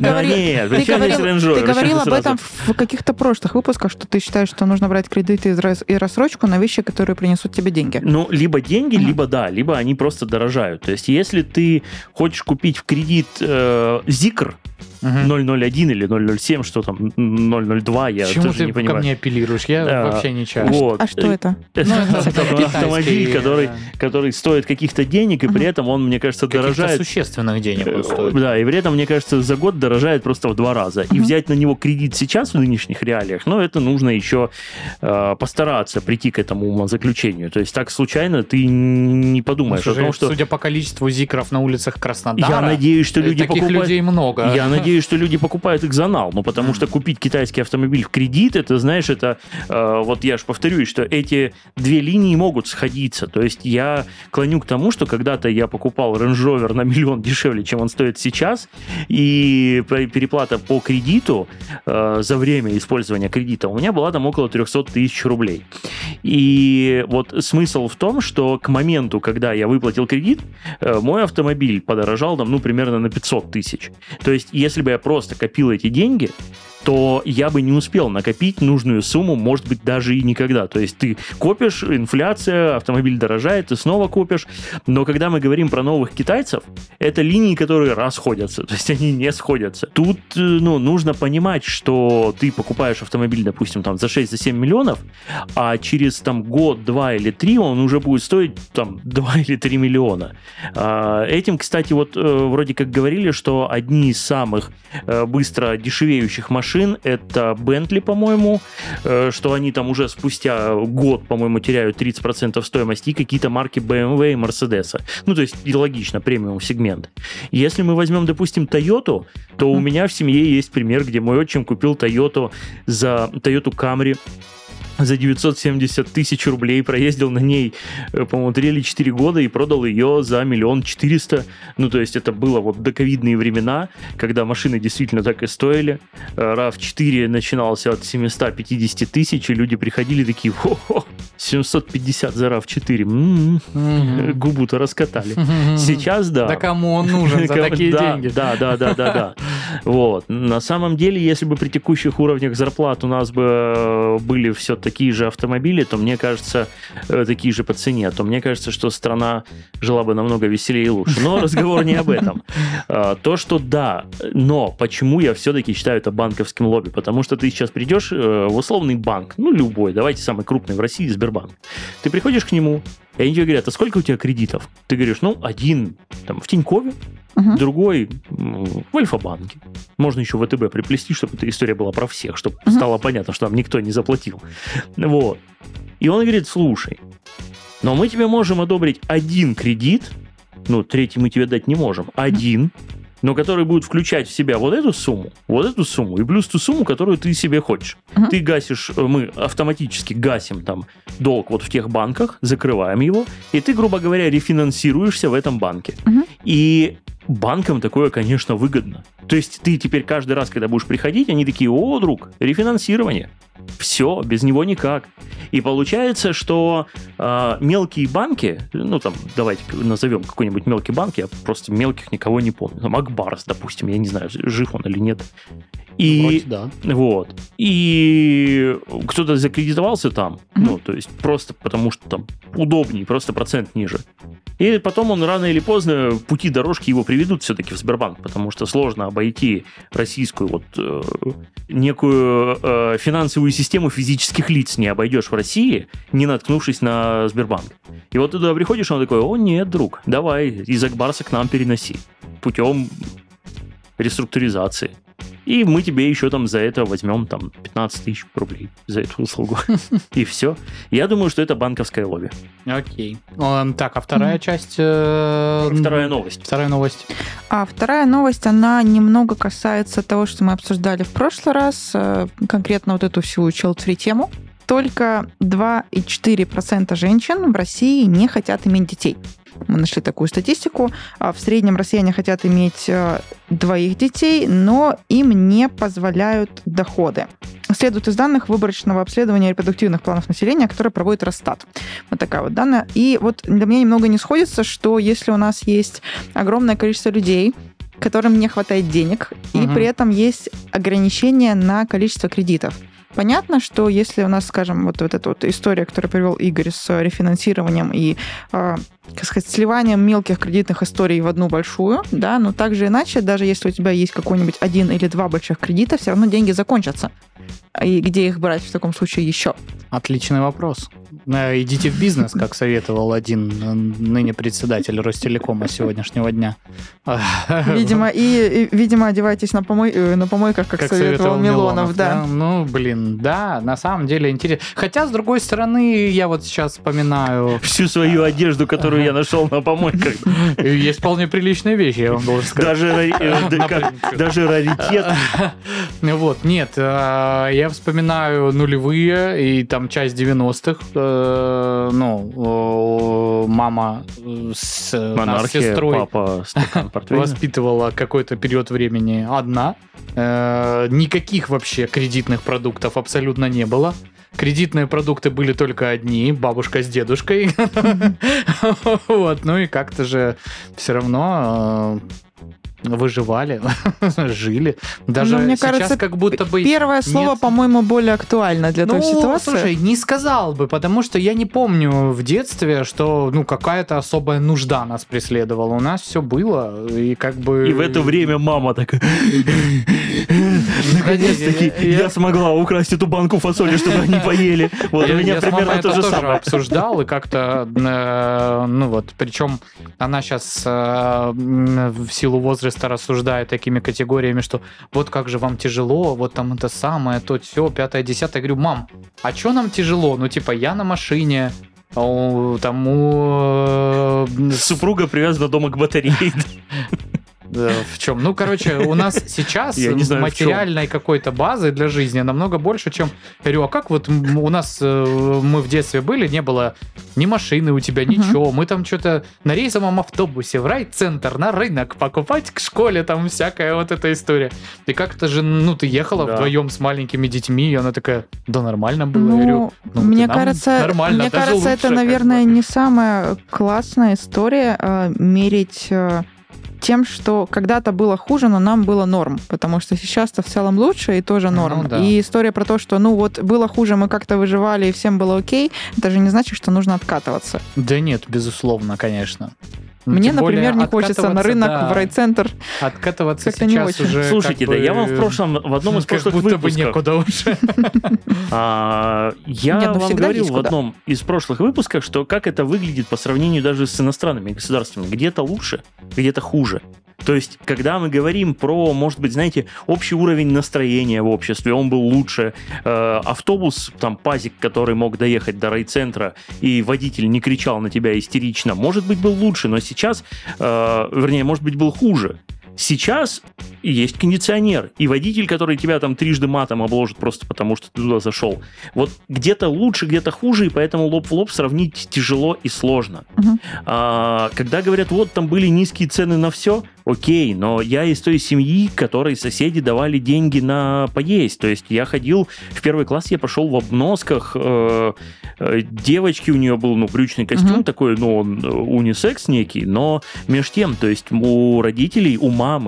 говорил об этом в каких-то прошлых выпусках, что ты считаешь, что нужно брать кредиты и рассрочку на вещи, которые принесут тебе деньги. Либо деньги, либо они просто дорожают. То есть, если ты хочешь купить в кредит Zikr 001 или 007, что там, 002, я почему тоже не понимаю. Почему ты ко мне апеллируешь? Я вообще не чаю. Вот. А что это? Это автомобиль, который стоит каких-то денег, и при этом он, мне кажется, дорожает... Каких-то существенных денег он стоит. Да, и при этом, мне кажется, за год дорожает просто в 2 раза. И взять на него кредит сейчас в нынешних реалиях, это нужно еще постараться прийти к этому умозаключению. То есть так случайно ты не подумаешь о том, что... Судя по количеству зикров на улицах Краснодара, я надеюсь, что люди таких людей много. Я надеюсь, что люди покупают их за нал, потому что купить китайский автомобиль в кредит, это, знаешь, вот я же повторюсь, что эти две линии могут сходиться. То есть я клоню к тому, что когда-то я покупал Range Rover на 1 миллион дешевле, чем он стоит сейчас, и переплата по кредиту за время использования кредита у меня была там около 300 тысяч рублей. И вот смысл в том, что к моменту, когда я выплатил кредит, мой автомобиль подорожал там, примерно на 500 тысяч. То есть, если бы я просто копил эти деньги, то я бы не успел накопить нужную сумму, может быть, даже и никогда. То есть ты копишь, инфляция, автомобиль дорожает, ты снова копишь. Но когда мы говорим про новых китайцев, это линии, которые расходятся, то есть они не сходятся. Тут нужно понимать, что ты покупаешь автомобиль, допустим, там, за 6-7 миллионов, а через год, 2 или 3 он уже будет стоить 2 или 3 миллиона. Этим, кстати, вот вроде как говорили, что одни из самых быстро дешевеющих машин это Bentley, по-моему, что они там уже спустя год, по-моему, теряют 30% стоимости, и какие-то марки BMW и Mercedes. То есть, и логично, премиум-сегмент. Если мы возьмем, допустим, Toyota, то у меня в семье есть пример, где мой отчим купил Toyota Camry за 970 тысяч рублей, проездил на ней, по-моему, 3 или 4 года и продал ее за 1 400 000. То есть это было вот доковидные времена, когда машины действительно так и стоили. RAV4 начинался от 750 тысяч, и люди приходили такие: 750 за RAV4. Губу-то раскатали. Сейчас, да. Да кому он нужен за такие деньги? Да. Вот. На самом деле, если бы при текущих уровнях зарплат у нас бы были все такие же автомобили, то мне кажется, такие же по цене, то мне кажется, что страна жила бы намного веселее и лучше. Но разговор не об этом. То, что да, но почему я все-таки считаю это банковским лобби? Потому что ты сейчас придешь в условный банк, любой, давайте самый крупный в России, Сбербанк. Ты приходишь к нему, и они тебе говорят: а сколько у тебя кредитов? Ты говоришь: один в Тинькове, другой в Альфа-банке. Можно еще в ВТБ приплести, чтобы эта история была про всех, чтобы стало понятно, что там никто не заплатил. Вот. И он говорит: слушай, но мы тебе можем одобрить один кредит, третий мы тебе дать не можем, один, но который будет включать в себя вот эту сумму, и плюс ту сумму, которую ты себе хочешь. Ты гасишь, мы автоматически гасим там долг вот в тех банках, закрываем его, и ты, грубо говоря, рефинансируешься в этом банке. И банкам такое, конечно, выгодно. То есть ты теперь каждый раз, когда будешь приходить, они такие: о, друг, рефинансирование. Все, без него никак. И получается, что мелкие банки, давайте назовем какой-нибудь мелкий банк, я просто мелких никого не помню. Акбарс, допустим, я не знаю, жив он или нет. И, вроде да. Вот. И кто-то закредитовался там, то есть просто потому что там удобнее, просто процент ниже. И потом он рано или поздно, пути дорожки его приведут все-таки в Сбербанк, потому что сложно обойти российскую некую финансовую систему физических лиц не обойдешь в России, не наткнувшись на Сбербанк. И вот ты туда приходишь, он такой: о нет, друг, давай из Акбарса к нам переноси путем реструктуризации. И мы тебе еще там за это возьмем 15 тысяч рублей за эту услугу. И все. Я думаю, что это банковское лобби. Окей. Так, а вторая часть? Вторая новость. Вторая новость. А вторая новость, она немного касается того, что мы обсуждали в прошлый раз, конкретно вот эту всю child-free тему. Только 2,4% женщин в России не хотят иметь детей. Мы нашли такую статистику. В среднем россияне хотят иметь 2 детей, но им не позволяют доходы. Следует из данных выборочного обследования репродуктивных планов населения, которое проводит Росстат. Вот такая вот данная. И вот для меня немного не сходится, что если у нас есть огромное количество людей, которым не хватает денег, и при этом есть ограничения на количество кредитов. Понятно, что если у нас, скажем, вот эта вот история, которую привел Игорь с рефинансированием и, сливанием мелких кредитных историй в одну большую, да, но так же иначе, даже если у тебя есть какой-нибудь 1 или 2 больших кредита, все равно деньги закончатся. И где их брать в таком случае еще? Отличный вопрос. Идите в бизнес, как советовал один ныне председатель Ростелекома сегодняшнего дня. Видимо, видимо, одевайтесь на помойках, как советовал Милонов, да. Да, на самом деле интересно. Хотя, с другой стороны, я вот сейчас вспоминаю... Всю свою одежду, которую я нашел на помойках. Есть вполне приличные вещи, я вам должен сказать. Даже раритет. Вот, нет, я вспоминаю нулевые и там часть 90-х. Мама с сестрой папа стакан портвейна воспитывала какой-то период времени одна. Никаких вообще кредитных продуктов абсолютно не было. Кредитные продукты были только одни, бабушка с дедушкой. Вот, ну и как-то же все равно выживали, жили. Даже мне сейчас кажется, как будто бы... Первое слово, по-моему, более актуально для той ситуации. Слушай, не сказал бы, потому что я не помню в детстве, что какая-то особая нужда нас преследовала. У нас все было, и как бы... И в это время мама такая... Наконец-таки я смогла украсть эту банку фасоли, чтобы они поели. Вот у меня примерно то же самое. Обсуждал, и как-то, причем она сейчас в силу возраста рассуждает такими категориями, что вот как же вам тяжело, вот там это самое, то все, 5-10. Я говорю: мам, а что нам тяжело? Я на машине, супруга привязана дома к батарее. В чем? У нас сейчас материальной какой-то базы для жизни намного больше, чем... Я говорю, а как вот у нас, мы в детстве были, не было ни машины у тебя, ничего. Мы там что-то на рейсовом автобусе в райцентр, на рынок покупать к школе, там всякая вот эта история. И как-то же, ты ехала вдвоем с маленькими детьми, и она такая: да нормально было. Я говорю, мне кажется, это, наверное, не самая классная история мерить... тем, что когда-то было хуже, но нам было норм, потому что сейчас-то в целом лучше и тоже норм. Да. И история про то, что было хуже, мы как-то выживали и всем было окей, это же не значит, что нужно откатываться. Да нет, безусловно, конечно. Мне, например, не хочется на рынок, в райцентр. Откатываться сейчас уже... Слушайте, я вам в одном из прошлых выпусков... Как будто бы некуда уже. Я вам говорил в одном из прошлых выпусков, что как это выглядит по сравнению даже с иностранными государствами. Где-то лучше, где-то хуже. То есть, когда мы говорим про, может быть, знаете, общий уровень настроения в обществе, он был лучше. Автобус, пазик, который мог доехать до райцентра, и водитель не кричал на тебя истерично, может быть, был лучше, но сейчас, может быть, был хуже. Сейчас есть кондиционер, и водитель, который тебя трижды матом обложит просто потому, что ты туда зашел. Вот где-то лучше, где-то хуже, и поэтому лоб в лоб сравнить тяжело и сложно. Когда говорят, там были низкие цены на все, окей, но я из той семьи, которой соседи давали деньги на поесть. То есть я ходил в 1 класс, я пошел в обносках, девочки, у нее был брючный костюм такой, унисекс некий, но меж тем, то есть у родителей, у мамы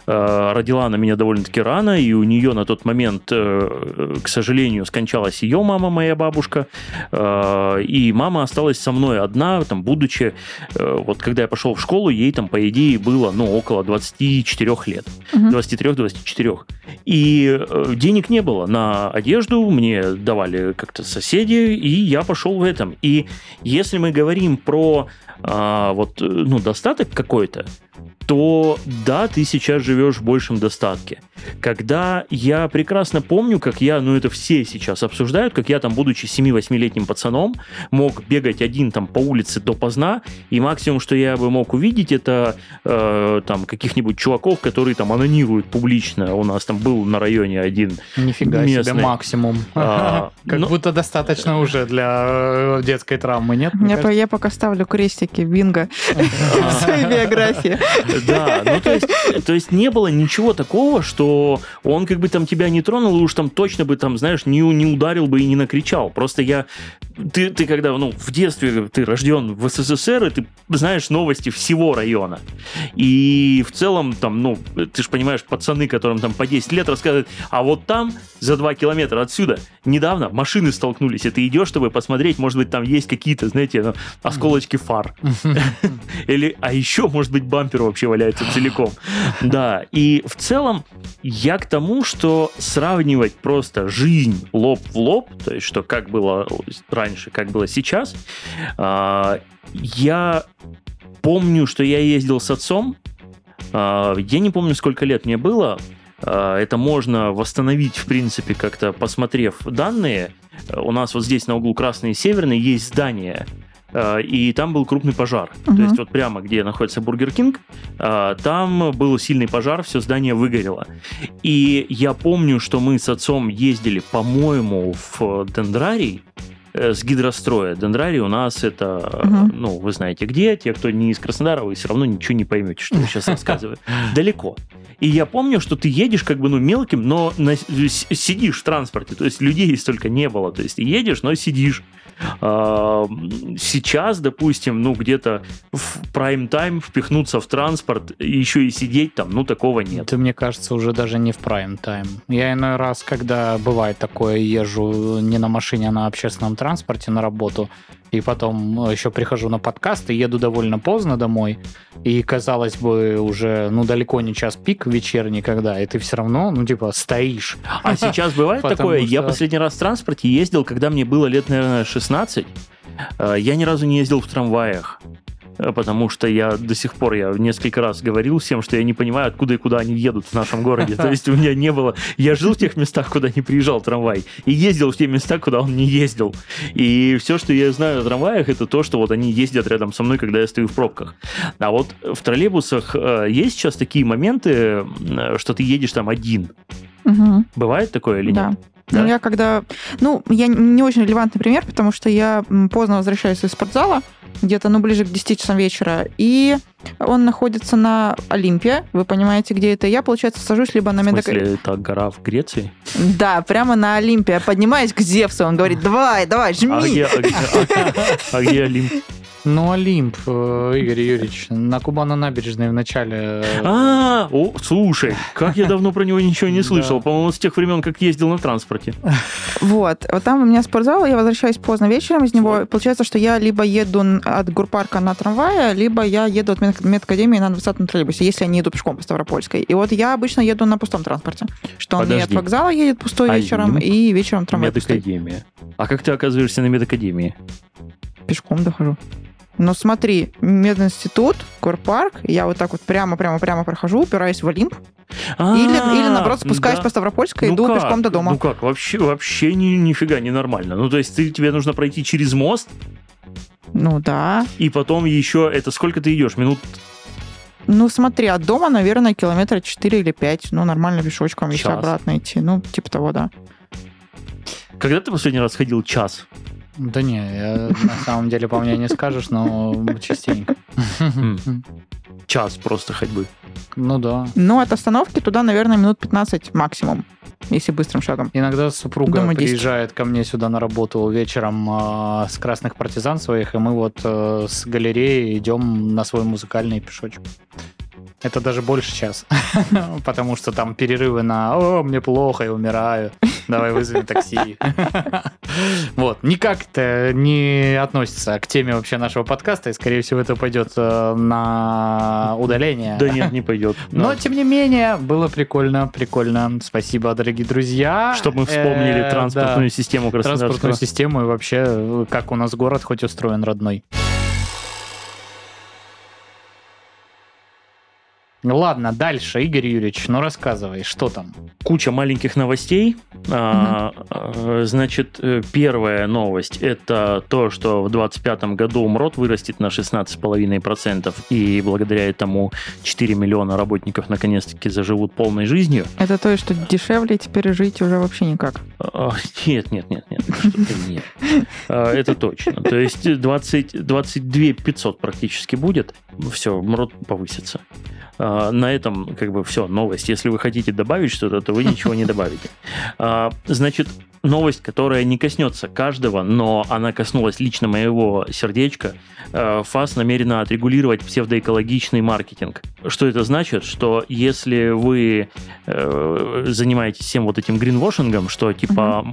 родила она меня довольно-таки рано, и у нее на тот момент, к сожалению, скончалась ее мама, моя бабушка, и мама осталась со мной одна, там, будучи, вот когда я пошел в школу, ей там, по идее, было, около 24 лет, 23-24. И денег не было на одежду, мне давали как-то соседи, и я пошел в этом. И если мы говорим про достаток какой-то, то да, ты сейчас живешь в большем достатке. Когда я прекрасно помню, как я, это все сейчас обсуждают, как я там, будучи 7-8-летним пацаном, мог бегать один там по улице допоздна, и максимум, что я бы мог увидеть, это там каких-нибудь чуваков, которые там анонируют публично. У нас там был на районе один Нифига местный. себе, максимум. Как будто достаточно уже для детской травмы, нет? Я пока ставлю крестики, бинго в своей биографии. Да, то есть не было ничего такого, что он как бы там тебя не тронул, и уж там точно бы там, знаешь, не ударил бы и не накричал. Просто ты когда, в детстве ты рожден в СССР, и ты знаешь новости всего района. И в целом там, ты же понимаешь, пацаны, которым там по 10 лет рассказывают, а вот там, за 2 километра отсюда, недавно машины столкнулись, и ты идешь, чтобы посмотреть, может быть, там есть какие-то, знаете, осколочки фар. А еще, может быть, бампер вообще валяется целиком. Да, и в целом я к тому, что сравнивать просто жизнь лоб в лоб, то есть что как было раньше, как было сейчас, я помню, что я ездил с отцом, я не помню, сколько лет мне было, это можно восстановить, в принципе, как-то посмотрев данные. У нас вот здесь на углу Красной и Северной есть здание, и там был крупный пожар. То есть вот прямо, где находится Бургер Кинг, там был сильный пожар, все здание выгорело. И я помню, что мы с отцом ездили, по-моему, в Дендрарий, с гидростроя. Дендрарий у нас это, вы знаете где, те, кто не из Краснодара, вы все равно ничего не поймете, что я сейчас рассказываю. Далеко. И я помню, что ты едешь как бы, мелким, но сидишь в транспорте, то есть людей столько не было, то есть ты едешь, но сидишь. Сейчас, допустим, где-то в прайм-тайм впихнуться в транспорт, еще и сидеть там, такого нет. Это, мне кажется, уже даже не в прайм-тайм. Я иной раз, когда бывает такое, езжу не на машине, а на общественном транспорте на работу, и потом еще прихожу на подкаст и еду довольно поздно домой, и, казалось бы, уже, далеко не час пик вечерний, когда, и ты все равно, стоишь. А сейчас бывает такое? Я последний раз в транспорте ездил, когда мне было лет, наверное, 16. Я ни разу не ездил в трамваях. Потому что я до сих пор, я несколько раз говорил всем, что я не понимаю, откуда и куда они едут в нашем городе. То есть у меня не было... Я жил в тех местах, куда не приезжал трамвай, и ездил в те места, куда он не ездил. И все, что я знаю о трамваях, это то, что вот они ездят рядом со мной, когда я стою в пробках. А вот в троллейбусах есть сейчас такие моменты, что ты едешь там один. Бывает такое или нет? Да. Я когда... я не очень релевантный пример, потому что я поздно возвращаюсь из спортзала, где-то, ближе к 10 часам вечера, и он находится на Олимпе, вы понимаете, где это. Я, получается, сажусь либо на медакадемию. В смысле, это гора в Греции? Да, прямо на Олимпе. Я поднимаюсь к Зевсу, он говорит, давай, жми. А где Олимп? Олимп, Игорь Юрьевич, на Кубано-набережной в начале... Слушай, как я давно про него ничего не слышал. По-моему, с тех времен, как ездил на транспорте. Вот там у меня спортзал, я возвращаюсь поздно вечером из него. Получается, что я либо еду от Гурпарка на трамвае, либо я еду от медакадемии на 20-м троллейбусе, если я не еду пешком по Ставропольской. И вот я обычно еду на пустом транспорте. Что он и от вокзала едет пустой вечером, и вечером трамвай пустой. Медакадемия. А как ты оказываешься на медакадемии? Пешком дохожу. Смотри, мединститут, Горпарк, я вот так вот прямо прохожу, упираюсь в Олимп, или наоборот спускаюсь по Ставропольской и иду пешком до дома. Вообще нифига не нормально. То есть тебе нужно пройти через мост? Да. И потом еще, это сколько ты идешь? Минут? Смотри, от дома, наверное, километра 4 или 5. Нормально пешочком, если обратно идти. Типа того, да. Когда ты последний раз ходил час? Да не, на самом деле по мне не скажешь, но частенько. Час просто ходьбы. Да. От остановки туда, наверное, минут 15 максимум, если быстрым шагом. Иногда супруга приезжает ко мне сюда на работу вечером с красных партизан своих, и мы с галереи идем на свой музыкальный пешочек. Это даже больше часа. Потому что там перерывы на «О, мне плохо, я умираю, давай вызовем такси». Вот. Никак это не относится к теме вообще нашего подкаста, и, скорее всего, это пойдет на удаление. Да нет, не пойдет. Но, тем не менее, было прикольно. Спасибо, дорогие друзья. Чтобы мы вспомнили транспортную систему Краснодарского. Транспортную систему и вообще, как у нас город хоть устроен родной. Ладно, дальше, Игорь Юрьевич, рассказывай, что там? Куча маленьких новостей. Значит, первая новость – это то, что в 2025 году МРОТ вырастет на 16,5%, и благодаря этому 4 миллиона работников наконец-таки заживут полной жизнью. Это то, что дешевле теперь жить уже вообще никак? Нет. Это точно. То есть 22 500 практически будет. Все, МРОТ повысится. На этом все, новость. Если вы хотите добавить что-то, то вы ничего не добавите. Значит, новость, которая не коснется каждого, но она коснулась лично моего сердечка. ФАС намерена отрегулировать псевдоэкологичный маркетинг. Что это значит? Что если вы занимаетесь всем вот этим гринвошингом, что типа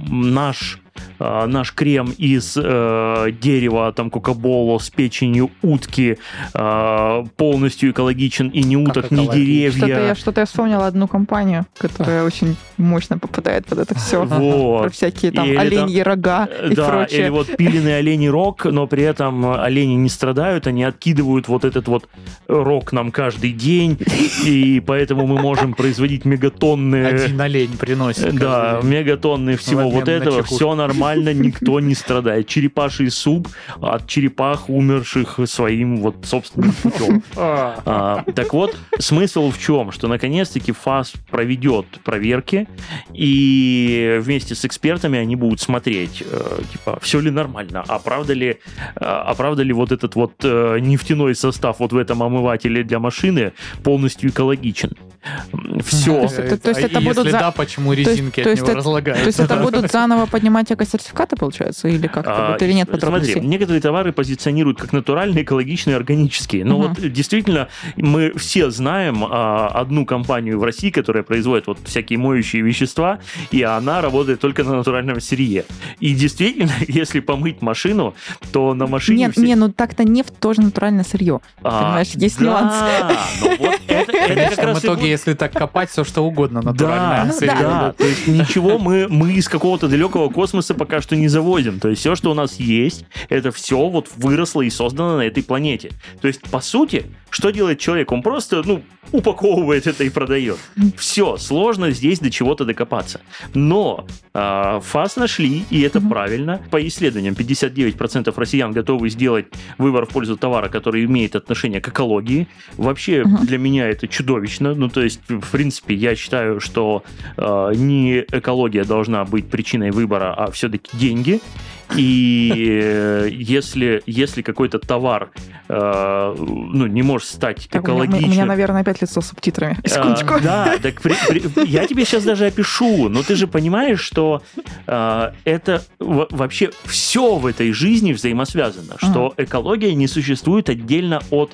наш крем из дерева, там, кокоболо с печенью утки полностью экологичен, и ни уток, ни деревья. Что-то я вспомнила одну компанию, которая очень мощно попадает под это все. Вот. Про всякие там оленьи рога и прочее. Или вот пиленый оленей рог, но при этом олени не страдают, они откидывают вот этот вот рог нам каждый день, и поэтому мы можем производить мегатонны. Один олень приносит. Да, мегатонны всего вот этого, все нормально, никто не страдает. Черепаший суп от черепах, умерших своим вот собственным путем. Так вот, смысл в чем? Что наконец-таки ФАС проведет проверки, и вместе с экспертами они будут смотреть, типа, все ли нормально, а правда ли вот этот вот нефтяной состав вот в этом омывателе для машины полностью экологичен. Все. То есть это будут... Если да, почему резинки от него разлагаются? То есть это будут заново поднимать эко-сертификаты, получается, или как-то? Или нет подробностей? Смотри, некоторые товары позиционируют как натуральные, экологичные, органические. Но вот действительно мы все знаем одну компанию в России, которая производит вот всякие моющие вещества, и она работает только на натуральном сырье. И действительно, если помыть машину, то на машине... Нет, так-то нефть тоже натуральное сырье. Понимаешь, есть нюанс. Ну вот это как раз в итоге, если так копать, все что угодно натуральное сырье. Да, то есть ничего мы из какого-то далекого космоса пока что не завозим. То есть все, что у нас есть, это все вот выросло и создано на этой планете. То есть, по сути, что делает человек? Он просто, упаковывает это и продает. Все, сложно здесь до чего-то докопаться. Но ФАС нашли, и это правильно. По исследованиям, 59% россиян готовы сделать выбор в пользу товара, который имеет отношение к экологии. Вообще, для меня это чудовищно. То есть, в принципе, я считаю, что не экология должна быть причиной выбора, а все-таки деньги. И если какой-то товар не может стать экологичным... У меня, наверное, опять лицо с субтитрами. Секундочку. Да, так я тебе сейчас даже опишу, но ты же понимаешь, что это вообще все в этой жизни взаимосвязано, что экология не существует отдельно от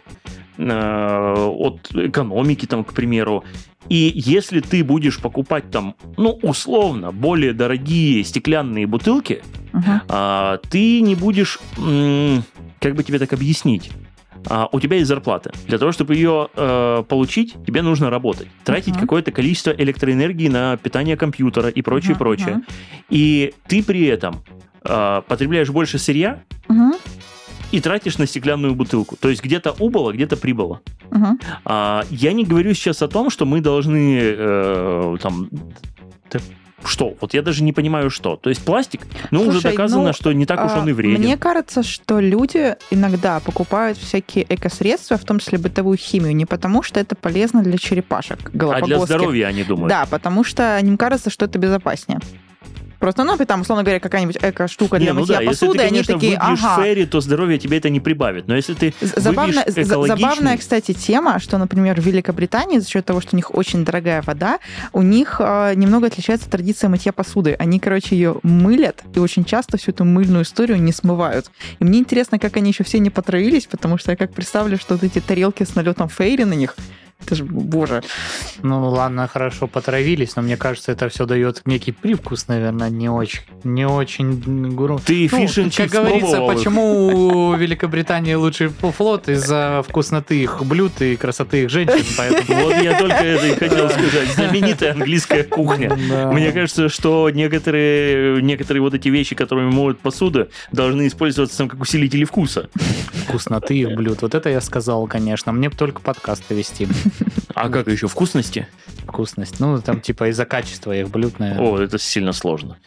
экономики, там, к примеру. И если ты будешь покупать там, условно, более дорогие стеклянные бутылки, ты не будешь, как бы тебе так объяснить, у тебя есть зарплата. Для того, чтобы ее получить, тебе нужно работать. Тратить какое-то количество электроэнергии на питание компьютера и прочее, прочее. И ты при этом потребляешь больше сырья, и тратишь на стеклянную бутылку. То есть где-то убыло, где-то прибыло. Я не говорю сейчас о том, что мы должны что? Вот я даже не понимаю, что. То есть пластик, уже доказано, что не так уж он и вреден. Мне кажется, что люди иногда покупают всякие экосредства, в том числе бытовую химию, не потому, что это полезно для черепашек галапагосских. А для здоровья они думают. Да, потому что им кажется, что это безопаснее. Просто, там, условно говоря, какая-нибудь эко-штука для мытья посуды, они такие, если ты, выпьешь ферри, то здоровье тебе это не прибавит. Но если ты выпьешь экологичный... Забавная, кстати, тема, что, например, в Великобритании, за счет того, что у них очень дорогая вода, у них немного отличается традиция мытья посуды. Они, ее мылят, и очень часто всю эту мыльную историю не смывают. И мне интересно, как они еще все не потравились, потому что я как представлю, что вот эти тарелки с налетом фейри на них, Это же, боже. Ну, ладно, хорошо, потравились, но мне кажется, это все дает некий привкус, наверное, не очень гуру. Ты фишинг как говорится, почему у Великобритании лучший флот? Из-за вкусноты их блюд и красоты их женщин. Поэтому... Вот я только это и хотел сказать. Знаменитая английская кухня. Мне кажется, что некоторые вот эти вещи, которыми моют посуду, должны использоваться там как усилители вкуса. Вкусноты их блюд. Вот это я сказал, конечно. Мне бы только подкасты вести. А как еще? Вкусности? Вкусность. Ну, там типа из-за качества их блюд, наверное. О, это сильно сложно.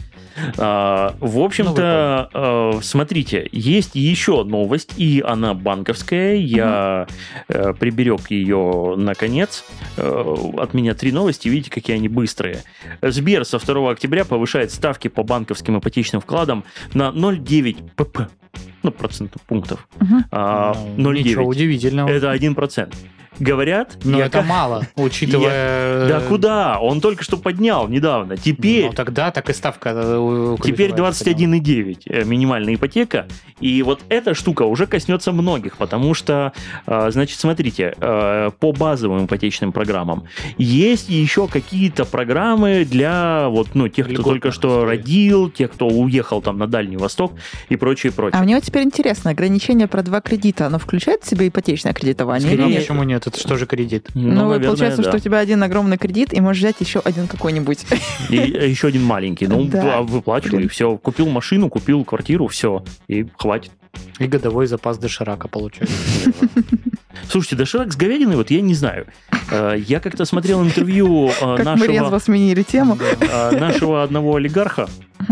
В общем-то, смотрите, есть еще новость, и она банковская. Я приберег ее на конец. От меня 3 новости, видите, какие они быстрые. Сбер со 2 октября повышает ставки по банковским ипотечным вкладам на 0,9 pp. Ну, процентных пунктов. 0,9. Ничего удивительного. Это 1%. Говорят... Но это мало, учитывая... Да куда? Он только что поднял недавно. Теперь... Ну, тогда так и ставка... Теперь 21,9 минимальная ипотека. И вот эта штука уже коснется многих, потому что, значит, смотрите, по базовым ипотечным программам есть еще какие-то программы для вот, ну, тех, кто только что родил, тех, кто уехал там на Дальний Восток и прочее, прочее. А мне вот теперь интересно, ограничение про 2 кредита, оно включает в себя ипотечное кредитование? Скорее, почему нет? Это что же кредит? Ну, наверное, получается, да. Что у тебя один огромный кредит, и можешь взять еще один какой-нибудь. И еще один маленький. Ну, да. Выплачивай, и все. Купил машину, купил квартиру, все. И хватит. И годовой запас доширака получается. Слушайте, доширак с говядиной, вот я не знаю. Я как-то смотрел интервью нашего... Как мы резво сменили тему. Нашего одного олигарха,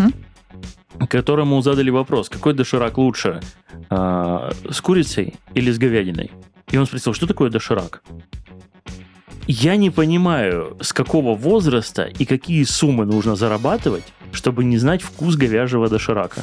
которому задали вопрос, какой доширак лучше, с курицей или с говядиной? И он спросил, что такое доширак? Я не понимаю, с какого возраста и какие суммы нужно зарабатывать, чтобы не знать вкус говяжьего доширака.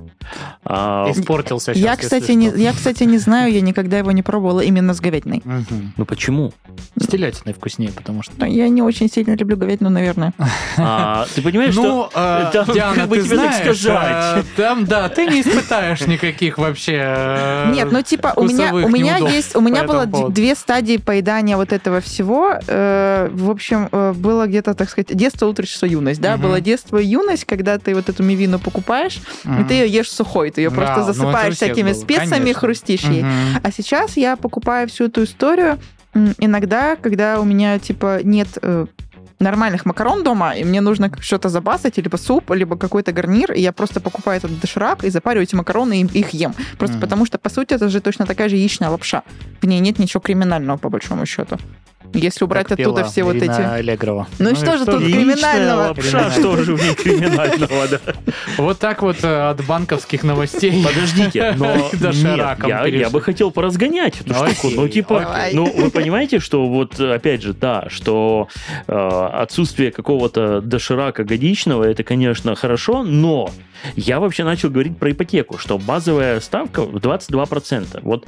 Испортился сейчас. Я, кстати, не знаю, я никогда его не пробовала именно с говядиной. Ну почему? С телятиной вкуснее, потому что... Я не очень сильно люблю говядину, наверное. Ты понимаешь, что... Диана, ты знаешь, там, да, ты не испытаешь никаких вообще... Нет, ну типа у меня было 2 стадии поедания вот этого всего. В общем, было где-то, так сказать, детство, отрочество, юность, да? Было детство и юность, когда ты вот эту мивину покупаешь, и ты ее ешь сухой, ты ее просто засыпаешь всякими специями, хрустишь ей. А сейчас я покупаю всю эту историю иногда, когда у меня, типа, нет нормальных макарон дома, и мне нужно что-то забасать, либо суп, либо какой-то гарнир, и я просто покупаю этот доширак и запариваю эти макароны и их ем. Просто потому что, по сути, это же точно такая же яичная лапша. В ней нет ничего криминального, по большому счету. Если убрать как оттуда все вот эти... Аллегрова. Ну и что же тут криминального? Лапша, что же в ней криминального, да? Вот так вот от банковских новостей. Подождите, но нет, я бы хотел поразгонять эту штуку. Ну, типа, вы понимаете, что вот, опять же, да, что отсутствие какого-то доширака годичного, это, конечно, хорошо, но я вообще начал говорить про ипотеку, что базовая ставка в 22%. Вот...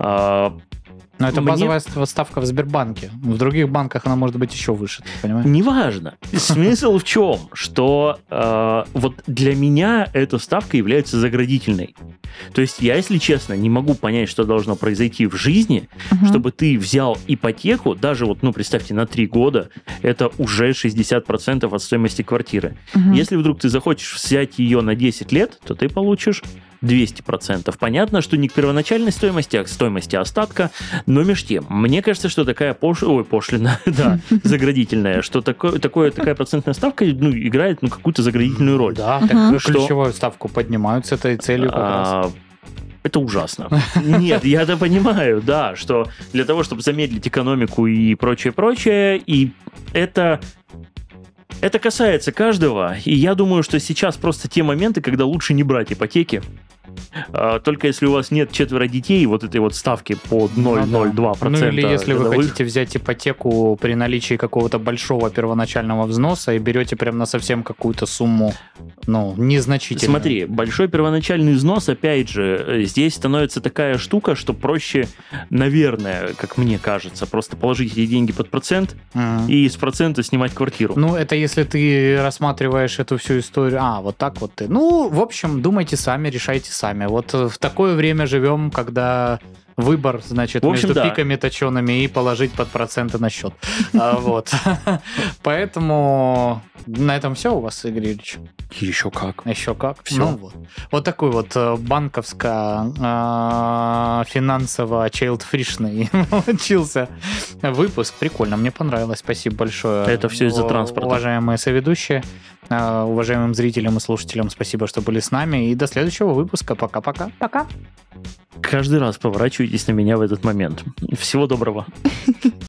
Но это базовая ставка в Сбербанке. В других банках она может быть еще выше, ты понимаешь? Неважно. Смысл в чем? Что вот для меня эта ставка является заградительной. То есть я, если честно, не могу понять, что должно произойти в жизни, чтобы ты взял ипотеку, даже вот, ну, представьте, на 3 года, это уже 60% от стоимости квартиры. Если вдруг ты захочешь взять ее на 10 лет, то ты получишь 200%. Понятно, что не к первоначальной стоимости, а к стоимости остатка, но между тем, мне кажется, что такая пошлина, да, заградительная, что такая процентная ставка, ну, играет, ну, какую-то заградительную роль. Да, так ключевую ставку поднимают с этой целью как раз. Это ужасно. Нет, я это понимаю, да, что для того, чтобы замедлить экономику и прочее, и это касается каждого, и я думаю, что сейчас просто те моменты, когда лучше не брать ипотеки, только если у вас нет 4 детей, вот этой вот ставки по 0,02%. Ну или если вы хотите взять ипотеку при наличии какого-то большого первоначального взноса и берете прям на совсем какую-то сумму, ну, незначительную. Смотри, большой первоначальный взнос, опять же, здесь становится такая штука, что проще, наверное, как мне кажется, просто положить эти деньги под процент и с процента снимать квартиру. Ну, это если ты рассматриваешь эту всю историю. Вот так вот ты. Ну, в общем, думайте сами, решайте сами. Вот в такое время живем, когда выбор, значит, в общем, между да. пиками точеными и положить под проценты на счет. Вот. Поэтому на этом все у вас, Игорь Юрьевич? Еще как. Еще как. Всё. Ну, вот. Вот такой вот банковско-финансово-чайлдфришный получился выпуск. Прикольно, мне понравилось. Спасибо большое. Это все из-за транспорта. Уважаемые соведущие, уважаемым зрителям и слушателям, спасибо, что были с нами. И до следующего выпуска. Пока-пока. Пока. Каждый раз поворачивайтесь на меня в этот момент. Всего доброго.